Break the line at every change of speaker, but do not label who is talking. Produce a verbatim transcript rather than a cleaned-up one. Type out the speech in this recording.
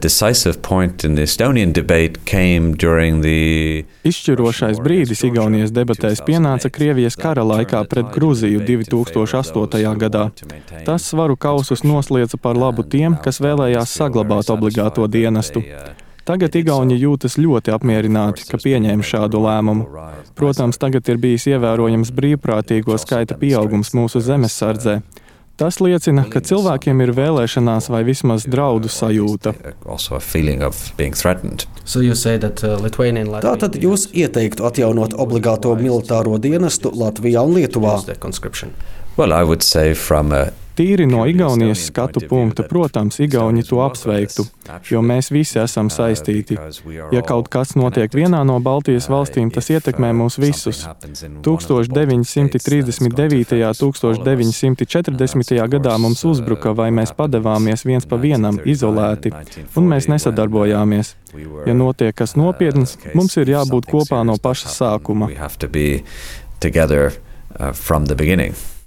decisive point in the Estonian debate came during the
Izšķirošais brīdis Igaunijas debatēs pienāca Krievijas kara laikā pret Gruziju divi tūkstoši astotajā gadā. Tas svaru kausus noslieca par labu tiem, kas vēlējās saglabāt obligāto dienestu. Tagad Igauni jūtas ļoti apmierināti, ka pieņēma šādu lēmumu. Protams, tagad ir bijis ievērojams brīvprātīgo skaita pieaugums mūsu zemesardzē. Tas liecina, ka cilvēkiem ir vēlēšanās vai vismaz draudu sajūta.
Tātad jūs ieteiktu atjaunot obligāto militāro dienestu Latvijā un Lietuvā?
Well, I would say from a
Tīri no Igaunijas skatu punkta, protams, Igauni to apsveiktu, jo mēs visi esam saistīti. Ja kaut kas notiek vienā no Baltijas valstīm, tas ietekmē mūs visus. tūkstoš deviņi simti trīsdesmit devītajā un tūkstoš deviņi simti četrdesmitajā gadā mums uzbruka, vai mēs padevāmies viens pa vienam izolēti, un mēs nesadarbojāmies. Ja notiek kas nopietns, mums ir jābūt kopā no paša sākuma.